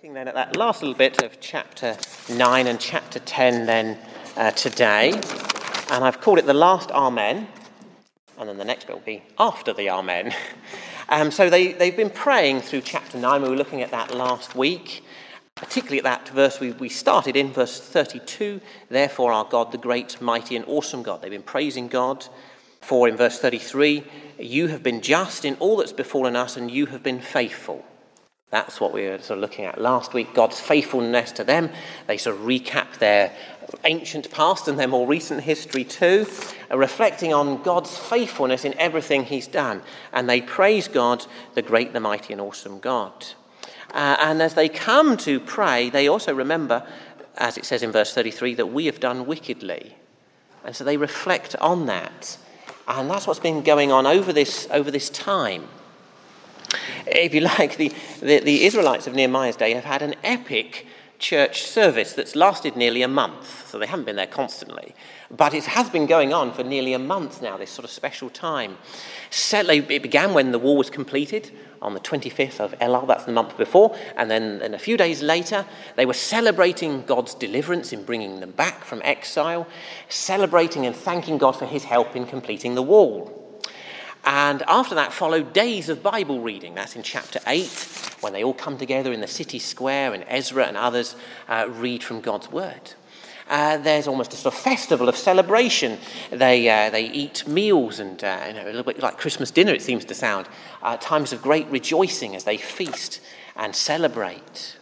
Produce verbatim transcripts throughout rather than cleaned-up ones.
Looking then at that last little bit of chapter nine and chapter ten then uh, today, and I've called it the last Amen, and then the next bit will be after the Amen. Um, so they, they've been praying through chapter nine. We were looking at that last week, particularly at that verse we, we started in, verse thirty-two, therefore our God, the great, mighty and awesome God. They've been praising God. For in verse thirty-three, you have been just in all that's befallen us and you have been faithful. That's what we were sort of looking at last week, God's faithfulness to them. They sort of recap their ancient past and their more recent history too, uh, reflecting on God's faithfulness in everything he's done. And they praise God, the great, the mighty and awesome God. Uh, and as they come to pray, they also remember, as it says in verse thirty-three, that we have done wickedly. And so they reflect on that. And that's what's been going on over this, over this time. If you like, the, the, the Israelites of Nehemiah's day have had an epic church service that's lasted nearly a month. So they haven't been there constantly. But it has been going on for nearly a month now, this sort of special time. It began when the wall was completed on the twenty-fifth of Elul, that's the month before. And then and a few days later, they were celebrating God's deliverance in bringing them back from exile, celebrating and thanking God for his help in completing the wall. And after that followed days of Bible reading. That's in chapter eight, when they all come together in the city square and Ezra and others uh, read from God's word. Uh, there's almost a sort of festival of celebration. They uh, they eat meals and uh, you know, a little bit like Christmas dinner, it seems to sound. Uh, times of great rejoicing as they feast and celebrate.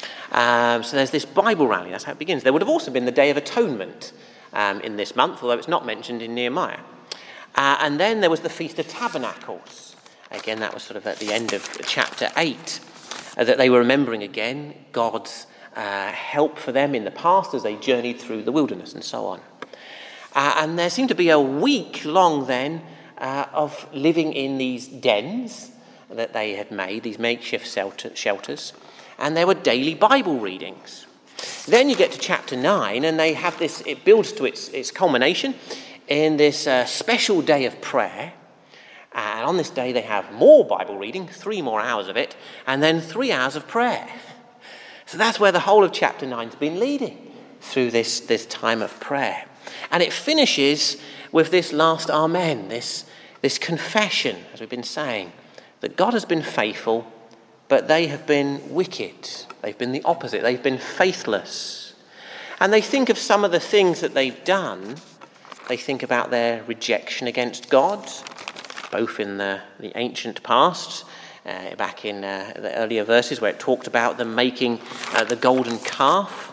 Um, so there's this Bible rally. That's how it begins. There would have also been the Day of Atonement um, in this month, although it's not mentioned in Nehemiah. Uh, and then there was the Feast of Tabernacles. Again, that was sort of at the end of chapter eight, uh, that they were remembering again God's uh, help for them in the past as they journeyed through the wilderness and so on. Uh, and there seemed to be a week long then uh, of living in these dens that they had made, these makeshift shelters, and there were daily Bible readings. Then you get to chapter nine, and they have this, it builds to its, its culmination in this uh, special day of prayer. And on this day they have more Bible reading, three more hours of it, and then three hours of prayer. So that's where the whole of chapter nine's been leading, through this, this time of prayer. And it finishes with this last Amen, this, this confession, as we've been saying, that God has been faithful, but they have been wicked. They've been the opposite. They've been faithless. And they think of some of the things that they've done. They think about their rejection against God, both in the, the ancient past, uh, back in uh, the earlier verses where it talked about them making uh, the golden calf,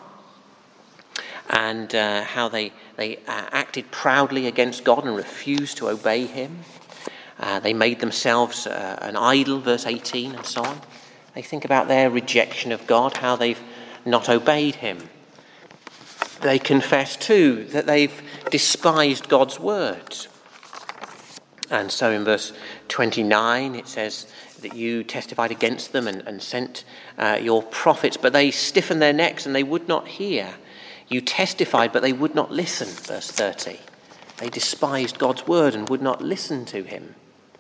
and uh, how they, they uh, acted proudly against God and refused to obey him. Uh, they made themselves uh, an idol, verse eighteen, and so on. They think about their rejection of God, how they've not obeyed him. They confess too that they've despised God's word. And so in verse twenty-nine it says that you testified against them and, and sent uh, your prophets, but they stiffened their necks and they would not hear. You testified, but they would not listen, verse thirty. They despised God's word and would not listen to him.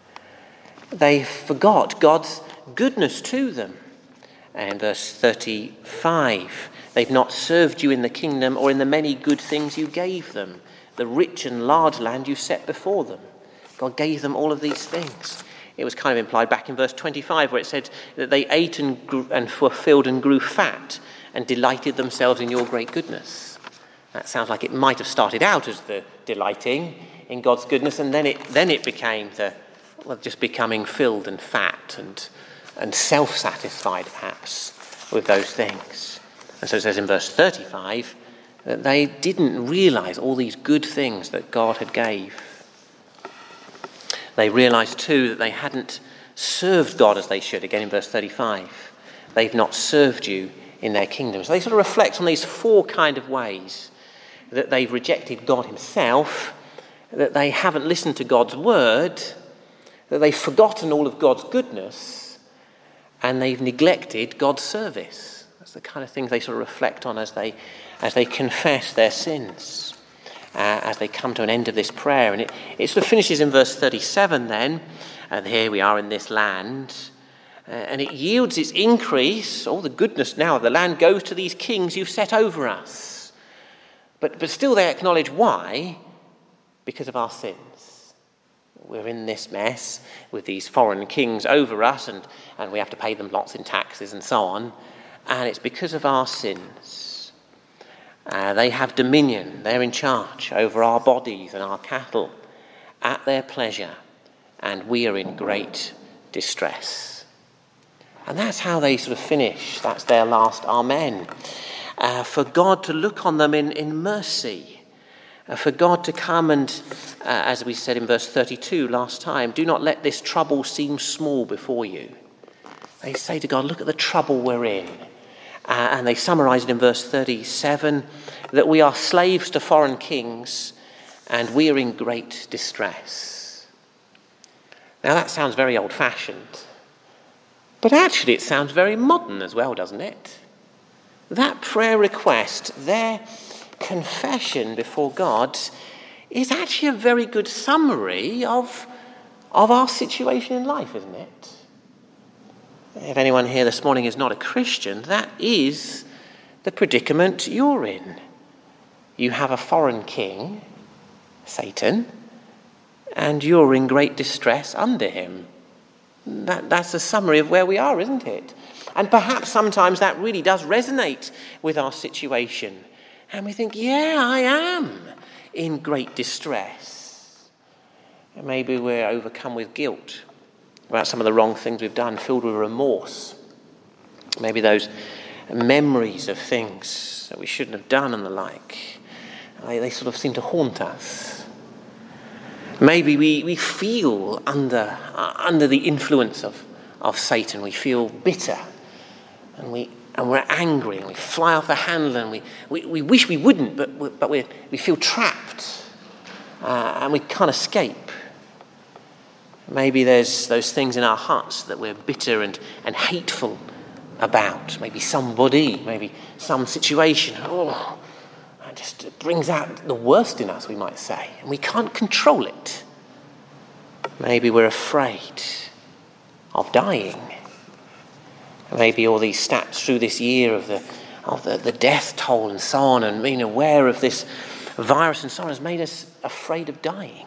They forgot God's goodness to them. And verse thirty-five, they've not served you in the kingdom or in the many good things you gave them, the rich and large land you set before them. God gave them all of these things. It was kind of implied back in verse twenty-five where it said that they ate and, grew, and were filled and grew fat and delighted themselves in your great goodness. That sounds like it might have started out as the delighting in God's goodness, and then it then it became the well, just becoming filled and fat and and self-satisfied perhaps with those things. And so it says in verse thirty-five that they didn't realise all these good things that God had gave. They realised too that they hadn't served God as they should. Again in verse thirty-five, they've not served you in their kingdom. So they sort of reflect on these four kind of ways that they've rejected God himself, that they haven't listened to God's word, that they've forgotten all of God's goodness, and they've neglected God's service. That's the kind of things they sort of reflect on as they as they confess their sins, uh, as they come to an end of this prayer. And it, it sort of finishes in verse thirty-seven then, and here we are in this land, uh, and it yields its increase. All the goodness now of the land goes to these kings you've set over us. But, but still they acknowledge why? Because of our sins. We're in this mess with these foreign kings over us, and, and we have to pay them lots in taxes and so on. And it's because of our sins. Uh, they have dominion. They're in charge over our bodies and our cattle at their pleasure. And we are in great distress. And that's how they sort of finish. That's their last amen. Uh, for God to look on them in, in mercy. Uh, for God to come and, uh, as we said in verse thirty-two last time, do not let this trouble seem small before you. They say to God, look at the trouble we're in. Uh, and they summarize it in verse thirty-seven, that we are slaves to foreign kings and we are in great distress. Now that sounds very old-fashioned, but actually it sounds very modern as well, doesn't it? That prayer request, their confession before God, is actually a very good summary of, of our situation in life, isn't it? If anyone here this morning is not a Christian, that is the predicament you're in. You have a foreign king, Satan, and you're in great distress under him. That, that's a summary of where we are, isn't it? And perhaps sometimes that really does resonate with our situation. And we think, yeah, I am in great distress. And maybe we're overcome with guilt about some of the wrong things we've done, filled with remorse. Maybe those memories of things that we shouldn't have done and the like, they, they sort of seem to haunt us. Maybe we, we feel under uh, under the influence of, of Satan. We feel bitter and we and we're angry and we fly off the handle and we, we, we wish we wouldn't, but we, but we we feel trapped uh, and we can't escape. Maybe there's those things in our hearts that we're bitter and, and hateful about. Maybe somebody, maybe some situation. Oh, it just brings out the worst in us, we might say, and we can't control it. Maybe we're afraid of dying. Maybe all these stats through this year of the of the, the death toll and so on, and being aware of this virus and so on has made us afraid of dying.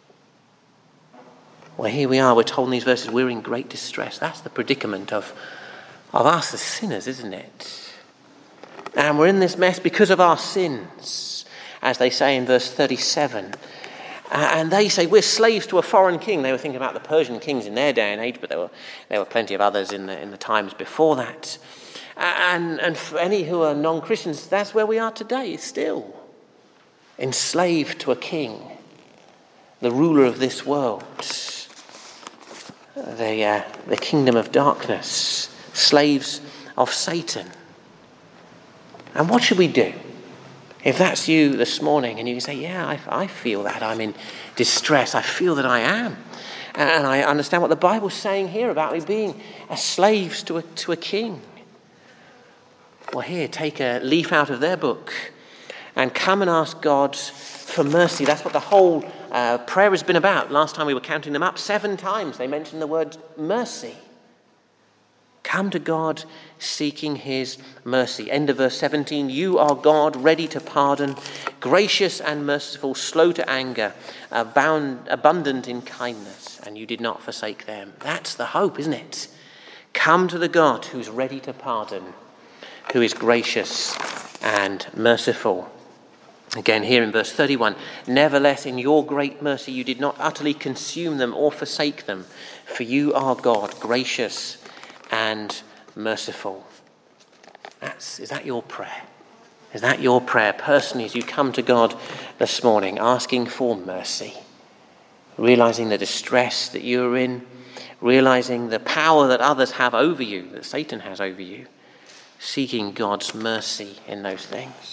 Well, here we are, we're told in these verses, we're in great distress. That's the predicament of, of us as sinners, isn't it? And we're in this mess because of our sins, as they say in verse thirty-seven. Uh, and they say we're slaves to a foreign king. They were thinking about the Persian kings in their day and age, but there were there were plenty of others in the in the times before that. Uh, and and for any who are non-Christians, that's where we are today, still enslaved to a king, the ruler of this world. The, uh, the kingdom of darkness, slaves of Satan. And what should we do? If that's you this morning and you say, yeah, I, I feel that, I'm in distress, I feel that I am. And I understand what the Bible's saying here about me being a slaves to a, to a king. Well, here, take a leaf out of their book and come and ask God for mercy. That's what the whole uh, prayer has been about. Last time we were counting them up, seven times they mentioned the word mercy. Come to God seeking his mercy. End of verse seventeen. You are God, ready to pardon, gracious and merciful, slow to anger, abound, abundant in kindness, and you did not forsake them. That's the hope, isn't it? Come to the God who's ready to pardon, who is gracious and merciful. Again, here in verse thirty-one, nevertheless, in your great mercy, you did not utterly consume them or forsake them, for you are God, gracious and merciful. That's, is that your prayer? Is that your prayer personally as you come to God this morning, asking for mercy, realizing the distress that you're in, realizing the power that others have over you, that Satan has over you, seeking God's mercy in those things?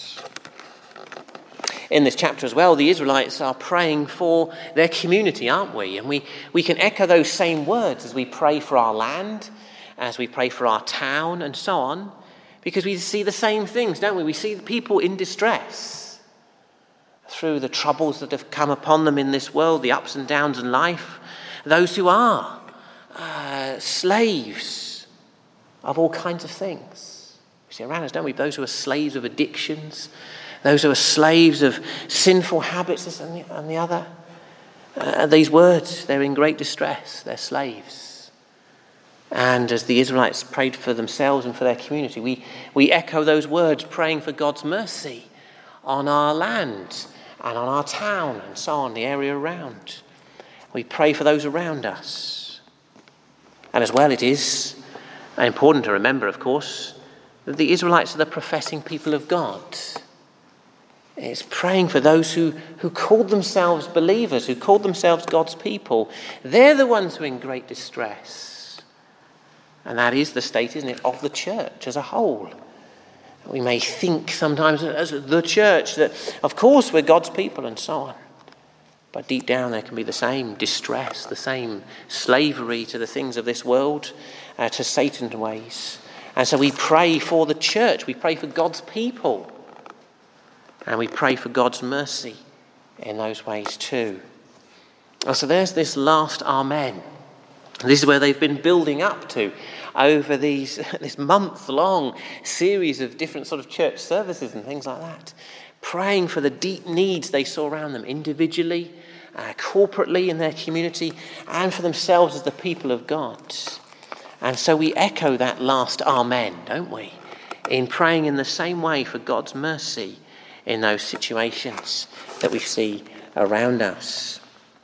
In this chapter as well, the Israelites are praying for their community, aren't we? And we, we can echo those same words as we pray for our land, as we pray for our town and so on, because we see the same things, don't we? We see people in distress through the troubles that have come upon them in this world, the ups and downs in life. Those who are uh, slaves of all kinds of things. We see around us, don't we? Those who are slaves of addictions, those who are slaves of sinful habits, this and the, and the other. Uh, these words, they're in great distress. They're slaves. And as the Israelites prayed for themselves and for their community, we, we echo those words, praying for God's mercy on our land and on our town and so on, the area around. We pray for those around us. And as well, it is important to remember, of course, that the Israelites are the professing people of God. It's praying for those who, who called themselves believers, who called themselves God's people. They're the ones who are in great distress. And that is the state, isn't it, of the church as a whole. We may think sometimes as the church that, of course, we're God's people and so on. But deep down there can be the same distress, the same slavery to the things of this world, uh, to Satan's ways. And so we pray for the church. We pray for God's people. And we pray for God's mercy in those ways too. So there's this last Amen. This is where they've been building up to over these this month-long series of different sort of church services and things like that. Praying for the deep needs they saw around them individually, uh, corporately in their community, and for themselves as the people of God. And so we echo that last Amen, don't we? In praying in the same way for God's mercy in those situations that we see around us.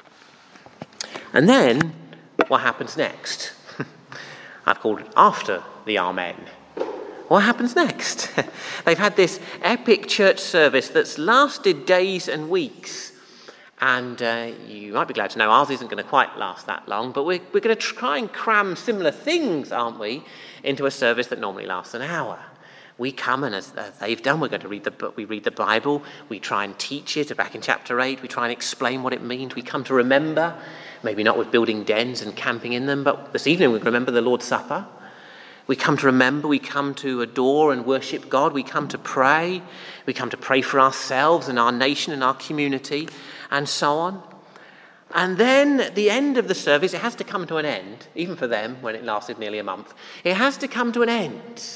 And then, what happens next? I've called it after the Amen. What happens next? They've had this epic church service that's lasted days and weeks. And uh, you might be glad to know ours isn't going to quite last that long, but we're, we're going to try and cram similar things, aren't we, into a service that normally lasts an hour. We come and as they've done, we're going to read the we read the Bible. We try and teach it. Back in chapter eight, we try and explain what it means. We come to remember, maybe not with building dens and camping in them, but this evening we remember the Lord's Supper. We come to remember. We come to adore and worship God. We come to pray. We come to pray for ourselves and our nation and our community, and so on. And then at the end of the service, it has to come to an end, even for them when it lasted nearly a month. It has to come to an end.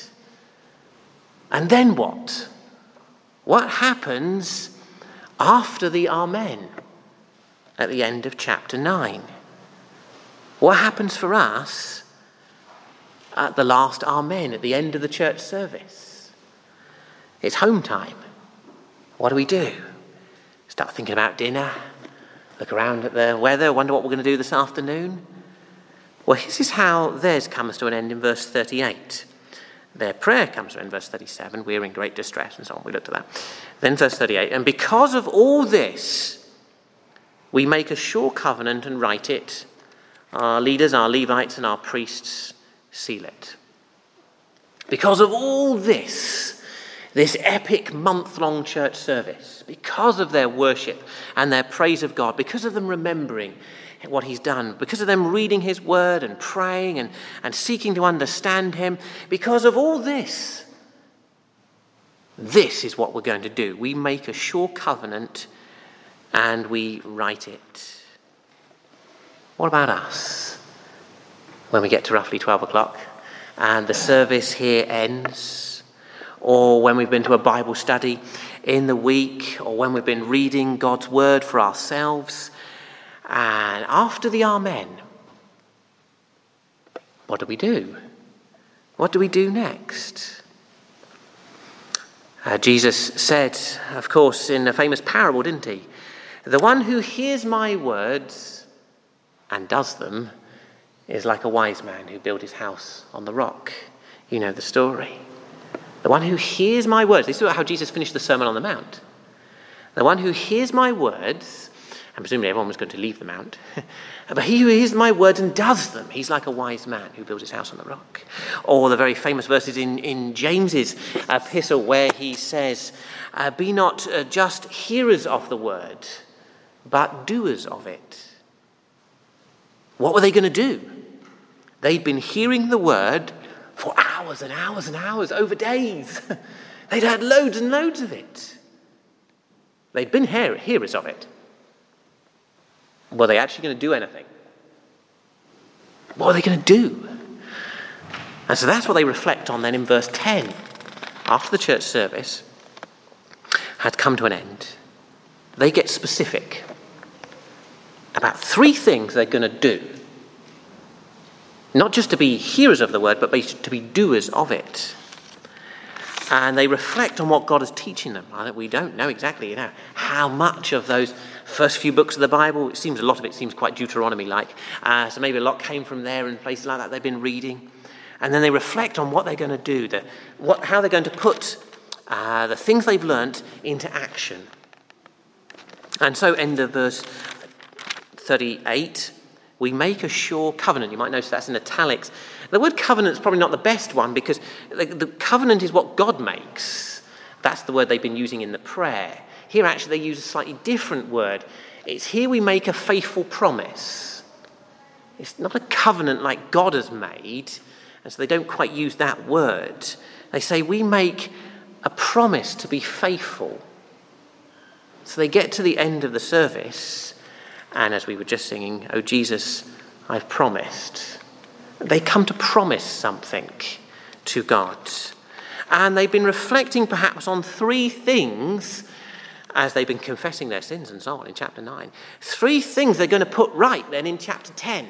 And then what? What happens after the Amen at the end of chapter nine? What happens for us at the last Amen at the end of the church service? It's home time. What do we do? Start thinking about dinner, look around at the weather, wonder what we're going to do this afternoon. Well, this is how theirs comes to an end in verse thirty-eight. Their prayer comes to an end in verse thirty-seven. We're in great distress and so on. We looked at that. Then verse thirty-eight. And because of all this, we make a sure covenant and write it. Our leaders, our Levites and our priests seal it. Because of all this, this epic month-long church service, because of their worship and their praise of God, because of them remembering what he's done, because of them reading his word and praying and, and seeking to understand him, because of all this, this is what we're going to do. We make a sure covenant and we write it. What about us? When we get to roughly twelve o'clock and the service here ends, or when we've been to a Bible study in the week, or when we've been reading God's word for ourselves, and after the Amen, what do we do? What do we do next? Uh, Jesus said, of course, in a famous parable, didn't he? The one who hears my words and does them is like a wise man who built his house on the rock. You know the story. The one who hears my words. This is how Jesus finished the Sermon on the Mount. The one who hears my words, and presumably everyone was going to leave the mount, but he who hears my words and does them, he's like a wise man who built his house on the rock. Or the very famous verses in, in James's epistle where he says, uh, be not uh, just hearers of the word, but doers of it. What were they going to do? They'd been hearing the word for hours and hours and hours, over days. They'd had loads and loads of it. They'd been hear- hearers of it. Were they actually going to do anything? What are they going to do? And so that's what they reflect on then in verse ten. After the church service had come to an end, they get specific about three things they're going to do. Not just to be hearers of the word, but to be doers of it. And they reflect on what God is teaching them. We don't know exactly, you know, how much of those first few books of the Bible, it seems a lot of it seems quite Deuteronomy-like. Uh, so maybe a lot came from there and places like that they've been reading. And then they reflect on what they're going to do, the, what, how they're going to put uh, the things they've learnt into action. And so, end of verse thirty-eight, we make a sure covenant. You might notice that's in italics. The word covenant is probably not the best one because the, the covenant is what God makes. That's the word they've been using in the prayer. Here, actually, they use a slightly different word. It's here we make a faithful promise. It's not a covenant like God has made, and so they don't quite use that word. They say we make a promise to be faithful. So they get to the end of the service, and as we were just singing, "Oh Jesus, I've promised." They come to promise something to God. And they've been reflecting perhaps on three things as they've been confessing their sins and so on in chapter nine. Three things they're going to put right then in chapter ten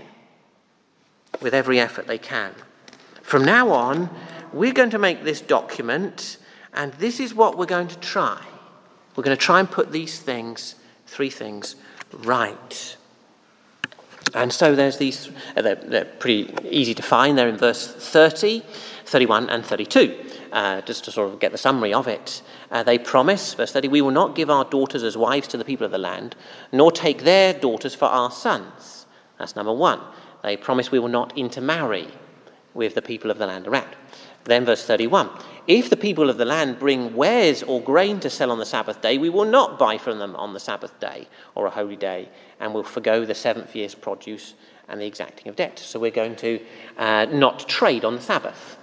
with every effort they can. From now on, we're going to make this document, and this is what we're going to try. We're going to try and put these things, three things, right. And so there's these, they're, they're pretty easy to find. They're in verse thirty, thirty-one and thirty-two, uh, just to sort of get the summary of it. Uh, they promise, verse thirty, "We will not give our daughters as wives to the people of the land, nor take their daughters for our sons." That's number one. They promise we will not intermarry with the people of the land around. Then verse thirty-one, "If the people of the land bring wares or grain to sell on the Sabbath day, we will not buy from them on the Sabbath day or a holy day, and will forgo the seventh year's produce and the exacting of debt." So we're going to uh, not trade on the Sabbath.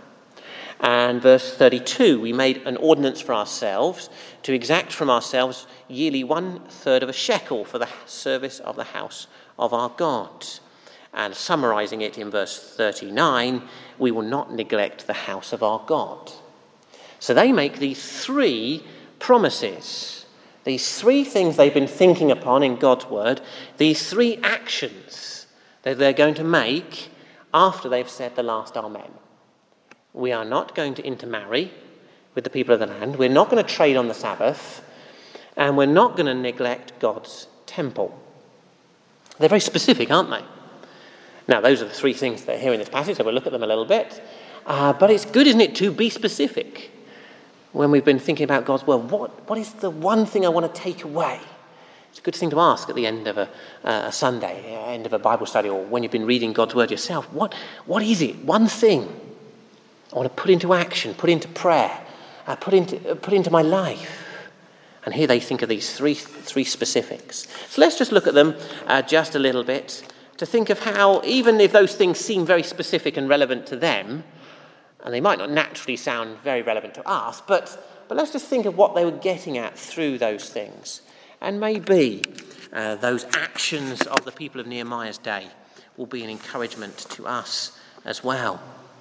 And verse thirty-two, "We made an ordinance for ourselves to exact from ourselves yearly one third of a shekel for the service of the house of our God." And summarising it in verse thirty-nine, "We will not neglect the house of our God." So they make these three promises, these three things they've been thinking upon in God's word, these three actions that they're going to make after they've said the last Amen. We are not going to intermarry with the people of the land. We're not going to trade on the Sabbath, and we're not going to neglect God's temple. They're very specific, aren't they? Now, those are the three things that are here in this passage, so we'll look at them a little bit. Uh, but it's good, isn't it, to be specific when we've been thinking about God's word. What, what is the one thing I want to take away? It's a good thing to ask at the end of a, uh, a Sunday, uh, end of a Bible study, or when you've been reading God's word yourself. What, what is it? One thing I want to put into action, put into prayer, uh, put into uh, put into my life. And here they think of these three three specifics. So let's just look at them uh, just a little bit, to think of how, even if those things seem very specific and relevant to them, and they might not naturally sound very relevant to us, but, but let's just think of what they were getting at through those things. And maybe uh, those actions of the people of Nehemiah's day will be an encouragement to us as well.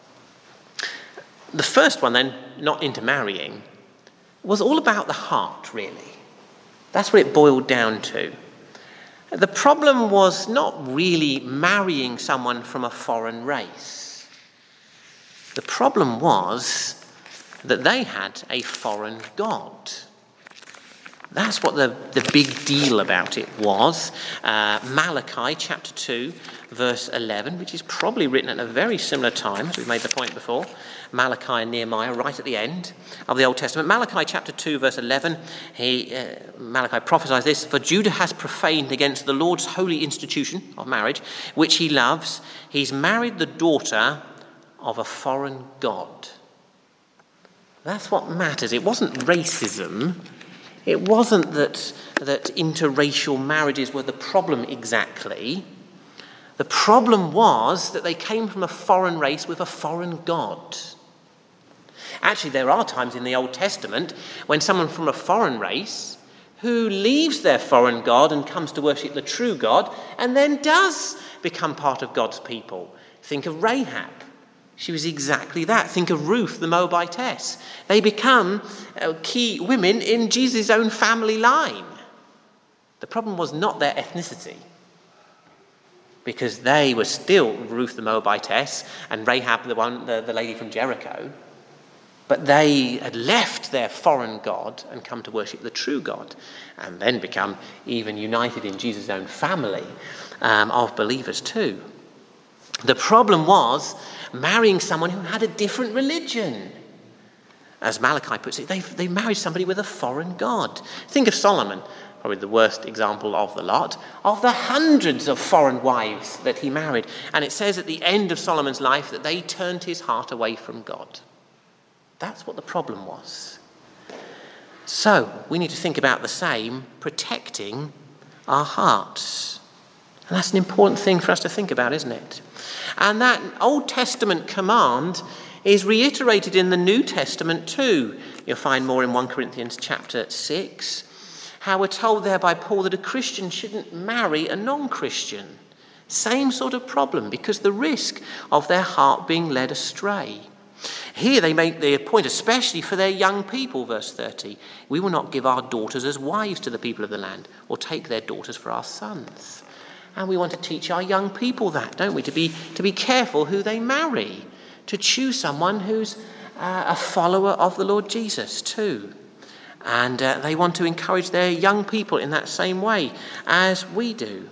The first one then, not intermarrying, was all about the heart, really. That's what it boiled down to. The problem was not really marrying someone from a foreign race. The problem was that they had a foreign god. That's what the, the big deal about it was. Uh, Malachi chapter two, verse eleven, which is probably written at a very similar time, as we've made the point before. Malachi and Nehemiah, right at the end of the Old Testament. Malachi chapter two, verse eleven, he, uh, Malachi prophesies this: "For Judah has profaned against the Lord's holy institution of marriage, which he loves. He's married the daughter of a foreign god." That's what matters. It wasn't racism. It wasn't that, that interracial marriages were the problem exactly. The problem was that they came from a foreign race with a foreign god. Actually, there are times in the Old Testament when someone from a foreign race who leaves their foreign god and comes to worship the true God and then does become part of God's people. Think of Rahab. She was exactly that. Think of Ruth, the Moabitess. They become uh, key women in Jesus' own family line. The problem was not their ethnicity, because they were still Ruth the Moabitess and Rahab, the one, the, the lady from Jericho. But they had left their foreign god and come to worship the true God, and then become even united in Jesus' own family um, of believers too. The problem was marrying someone who had a different religion. As Malachi puts it, they they married somebody with a foreign god. Think of Solomon, probably the worst example of the lot, of the hundreds of foreign wives that he married. And it says at the end of Solomon's life that they turned his heart away from God. That's what the problem was. So we need to think about the same, protecting our hearts. And that's an important thing for us to think about, isn't it? And that Old Testament command is reiterated in the New Testament too. You'll find more in First Corinthians chapter six, how we're told there by Paul that a Christian shouldn't marry a non-Christian. Same sort of problem, because the risk of their heart being led astray. Here they make the point, especially for their young people, verse thirty. We will not give our daughters as wives to the people of the land, or take their daughters for our sons. And we want to teach our young people that, don't we? To be, to be careful who they marry, to choose someone who's uh, a follower of the Lord Jesus too. And uh, they want to encourage their young people in that same way as we do.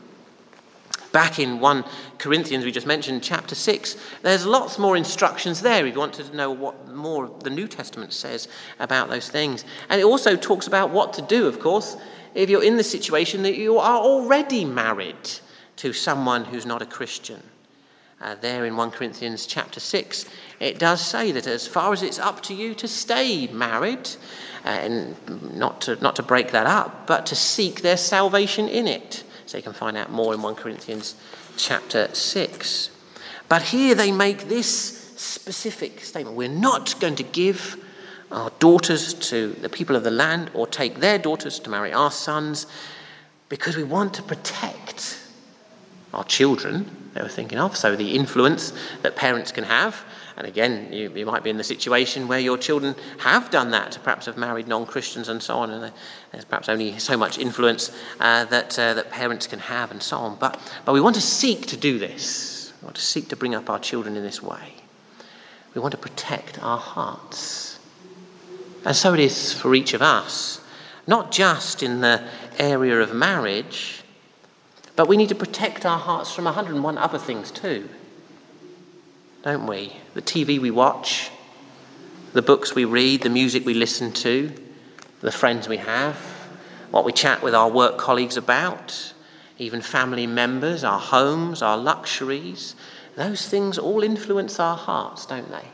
Back in First Corinthians, we just mentioned chapter six, there's lots more instructions there if you want to know what more the New Testament says about those things. And it also talks about what to do, of course, if you're in the situation that you are already married to someone who's not a Christian. Uh, there in First Corinthians chapter six, it does say that as far as it's up to you to stay married, uh, and not to, not to break that up, but to seek their salvation in it. So you can find out more in First Corinthians chapter six. But here they make this specific statement. We're not going to give our daughters to the people of the land or take their daughters to marry our sons, because we want to protect our children, they were thinking of, so the influence that parents can have. And again, you, you might be in the situation where your children have done that, perhaps have married non-Christians and so on, and there's perhaps only so much influence uh, that uh, that parents can have and so on. But, but we want to seek to do this. We want to seek to bring up our children in this way. We want to protect our hearts. And so it is for each of us, not just in the area of marriage, but we need to protect our hearts from one hundred and one other things too, don't we? The T V we watch, the books we read, the music we listen to, the friends we have, what we chat with our work colleagues about, even family members, our homes, our luxuries. Those things all influence our hearts, don't they?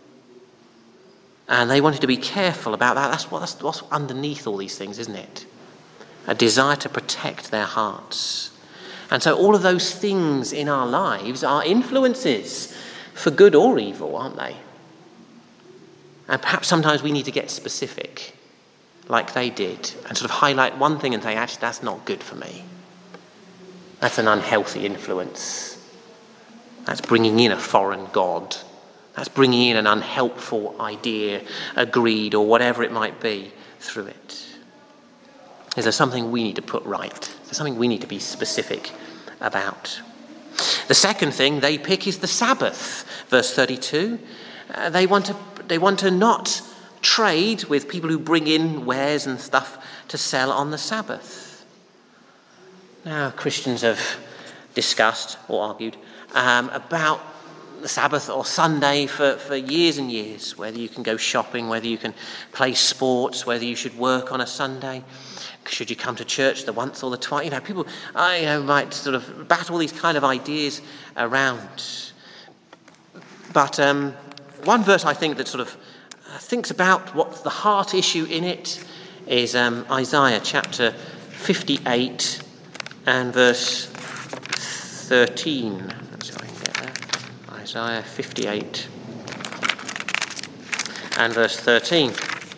And they wanted to be careful about that. That's, what, that's what's underneath all these things, isn't it? A desire to protect their hearts. And so all of those things in our lives are influences, for good or evil, aren't they? And perhaps sometimes we need to get specific, like they did, and sort of highlight one thing and say, actually, that's not good for me. That's an unhealthy influence. That's bringing in a foreign god. That's bringing in an unhelpful idea, a greed, or whatever it might be through it. Is there something we need to put right? Is there something we need to be specific about? The second thing they pick is the Sabbath. Verse thirty-two. Uh, they want to they want to not trade with people who bring in wares and stuff to sell on the Sabbath. Now, Christians have discussed or argued um, about the Sabbath or Sunday for, for years and years, whether you can go shopping, whether you can play sports, whether you should work on a Sunday. Should you come to church the once or the twice? You know, people I you know, might sort of battle these kind of ideas around. But um, one verse I think that sort of uh, thinks about what's the heart issue in it is um, Isaiah chapter fifty-eight and verse thirteen. Let's see if I can get there. Isaiah fifty-eight and verse thirteen.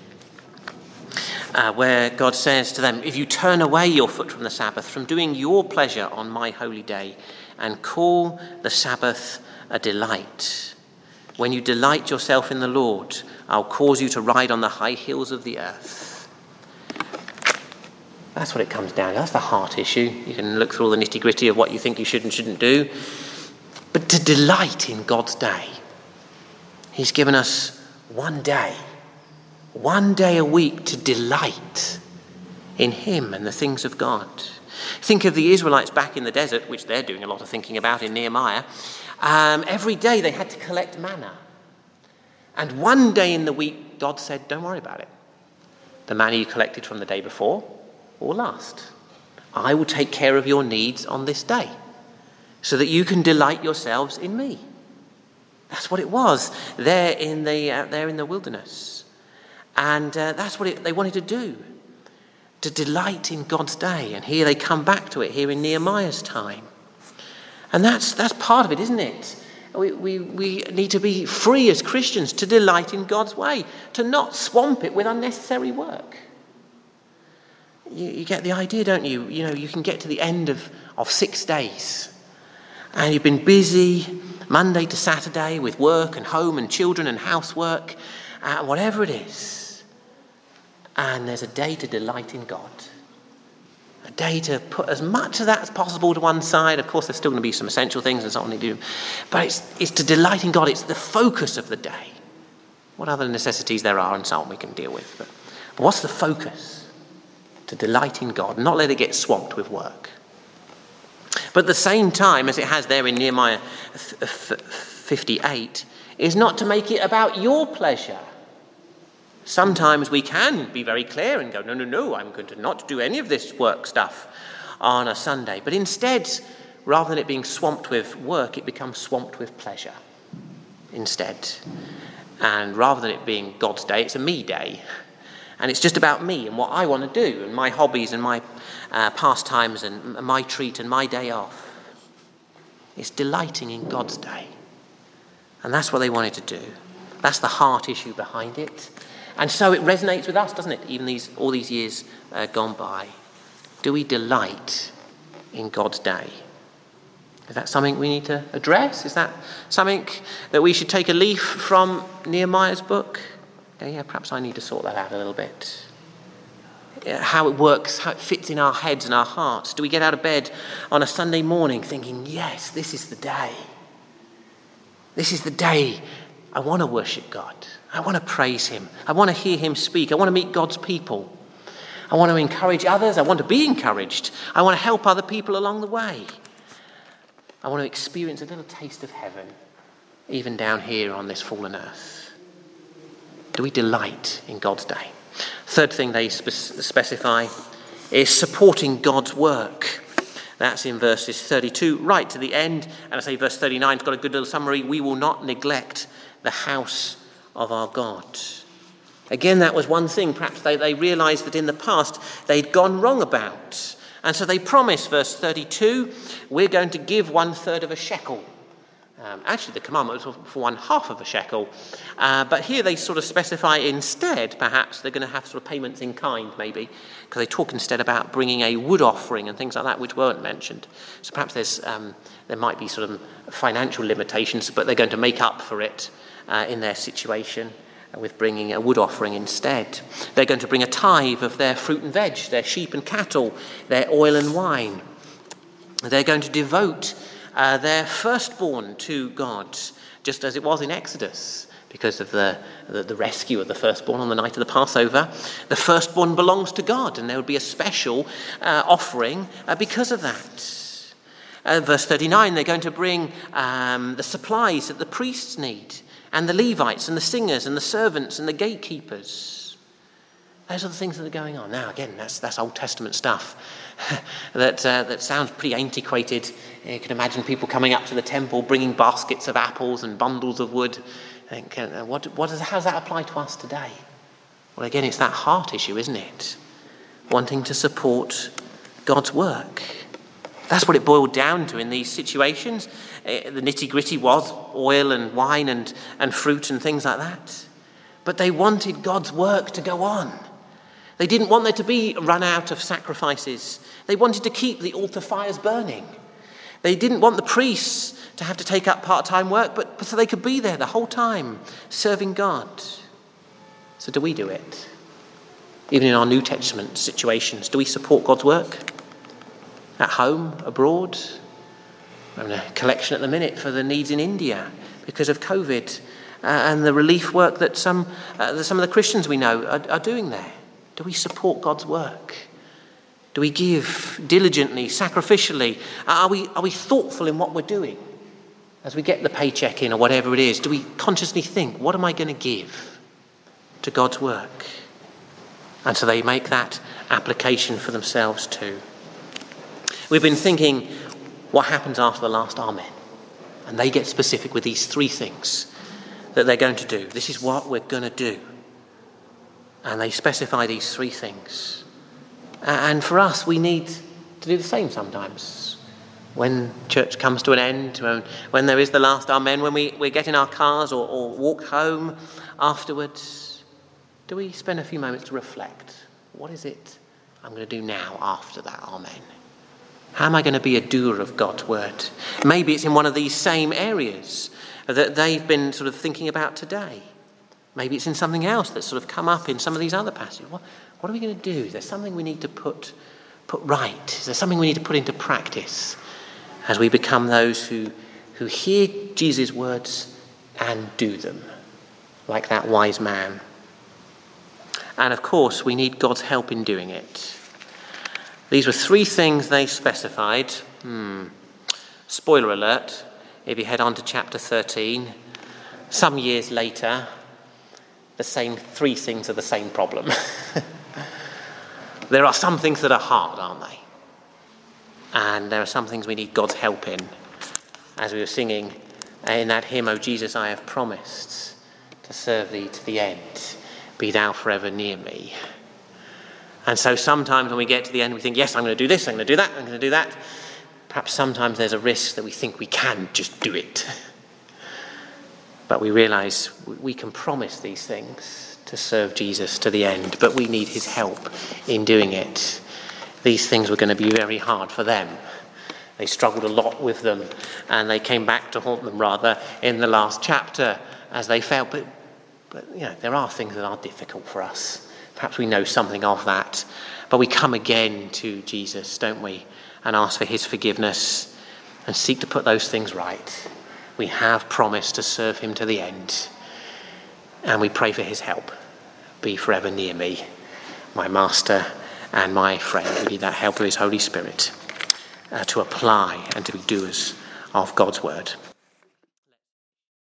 Uh, where God says to them, if you turn away your foot from the Sabbath, from doing your pleasure on my holy day, and call the Sabbath a delight. When you delight yourself in the Lord, I'll cause you to ride on the high hills of the earth. That's what it comes down to. That's the heart issue. You can look through all the nitty-gritty of what you think you should and shouldn't do. But to delight in God's day. He's given us one day, one day a week to delight in him and the things of God. Think of the Israelites back in the desert, which they're doing a lot of thinking about in Nehemiah. Um, every day they had to collect manna. And one day in the week, God said, don't worry about it. The manna you collected from the day before will last. I will take care of your needs on this day so that you can delight yourselves in me. That's what it was there in the, uh, there in the wilderness. And uh, that's what it, they wanted to do, to delight in God's day. And here they come back to it here in Nehemiah's time. And that's that's part of it, isn't it? We, we, we need to be free as Christians to delight in God's way, to not swamp it with unnecessary work. You, you get the idea, don't you? You know, you can get to the end of, of six days and you've been busy Monday to Saturday with work and home and children and housework, uh, whatever it is. And there's a day to delight in God. A day to put as much of that as possible to one side. Of course, there's still going to be some essential things and so on to do. But it's, it's to delight in God. It's the focus of the day. What other necessities there are and so on we can deal with. But, but what's the focus? To delight in God, not let it get swamped with work. But at the same time, as it has there in Nehemiah fifty-eight, is not to make it about your pleasure. Sometimes we can be very clear and go, no, no, no, I'm going to not do any of this work stuff on a Sunday. But instead, rather than it being swamped with work, it becomes swamped with pleasure instead. And rather than it being God's day, it's a me day. And it's just about me and what I want to do and my hobbies and my uh, pastimes and my treat and my day off. It's delighting in God's day. And that's what they wanted to do. That's the heart issue behind it. And so it resonates with us, doesn't it? Even these all these years uh, gone by. Do we delight in God's day? Is that something we need to address? Is that something that we should take a leaf from Nehemiah's book? Yeah, yeah, perhaps I need to sort that out a little bit. How it works, how it fits in our heads and our hearts. Do we get out of bed on a Sunday morning thinking, yes, this is the day. This is the day I want to worship God. I want to praise him. I want to hear him speak. I want to meet God's people. I want to encourage others. I want to be encouraged. I want to help other people along the way. I want to experience a little taste of heaven, even down here on this fallen earth. Do we delight in God's day? Third thing they spe- specify is supporting God's work. That's in verses thirty-two right to the end. And I say verse thirty-nine, it's got a good little summary. We will not neglect the house of our God. Again, that was one thing perhaps they, they realised that in the past they'd gone wrong about. And so they promised, verse thirty-two, we're going to give one third of a shekel. Um, actually, the commandment was for one half of a shekel. Uh, but here they sort of specify instead, perhaps, they're going to have sort of payments in kind, maybe, because they talk instead about bringing a wood offering and things like that, which weren't mentioned. So perhaps there's um, there might be sort of financial limitations, but they're going to make up for it uh, in their situation with bringing a wood offering instead. They're going to bring a tithe of their fruit and veg, their sheep and cattle, their oil and wine. They're going to devote Uh, their firstborn to God, just as it was in Exodus, because of the, the, the rescue of the firstborn on the night of the Passover. The firstborn belongs to God, and there would be a special uh, offering uh, because of that. Uh, verse thirty-nine, they're going to bring um, the supplies that the priests need, and the Levites, and the singers, and the servants, and the gatekeepers. Those are the things that are going on. Now, again, that's that's Old Testament stuff that uh, that sounds pretty antiquated. You can imagine people coming up to the temple, bringing baskets of apples and bundles of wood. Think, uh, what, what does, how does that apply to us today? Well, again, it's that heart issue, isn't it? Wanting to support God's work. That's what it boiled down to in these situations. Uh, the nitty-gritty was oil and wine and, and fruit and things like that. But they wanted God's work to go on. They didn't want there to be run out of sacrifices. They wanted to keep the altar fires burning. They didn't want the priests to have to take up part-time work, but, but so they could be there the whole time serving God. So do we do it? Even in our New Testament situations, do we support God's work? At home, abroad? We're having a collection at the minute for the needs in India because of COVID uh, and the relief work that some uh, that some of the Christians we know are, are doing there. Do we support God's work? Do we give diligently, sacrificially? Are we, are we thoughtful in what we're doing? As we get the paycheck in or whatever it is, do we consciously think, what am I going to give to God's work? And so they make that application for themselves too. We've been thinking, what happens after the last Amen? And they get specific with these three things that they're going to do. This is what we're going to do. And they specify these three things. And for us, we need to do the same sometimes. When church comes to an end, when, when there is the last Amen, when we, we get in our cars or, or walk home afterwards, do we spend a few moments to reflect? What is it I'm going to do now after that Amen? How am I going to be a doer of God's word? Maybe it's in one of these same areas that they've been sort of thinking about today. Maybe it's in something else that's sort of come up in some of these other passages. What, what are we going to do? Is there something we need to put, put right? Is there something we need to put into practice as we become those who, who hear Jesus' words and do them, like that wise man? And of course, we need God's help in doing it. These were three things they specified. Hmm. Spoiler alert, if you head on to chapter thirteen, some years later, the same three things are the same problem. There are some things that are hard, aren't they? And there are some things we need God's help in. As we were singing in that hymn, "O Jesus, I have promised to serve thee to the end. Be thou forever near me." And so sometimes when we get to the end, we think, yes, I'm going to do this, I'm going to do that, I'm going to do that. Perhaps sometimes there's a risk that we think we can just do it. But we realise we can promise these things to serve Jesus to the end, but we need his help in doing it. These things were going to be very hard for them. They struggled a lot with them, and they came back to haunt them rather in the last chapter as they failed. But, but you know, there are things that are difficult for us. Perhaps we know something of that. But we come again to Jesus, don't we, and ask for his forgiveness and seek to put those things right. We have promised to serve him to the end. And we pray for his help. Be forever near me, my master and my friend. We need that help of his Holy Spirit uh, to apply and to be doers of God's word.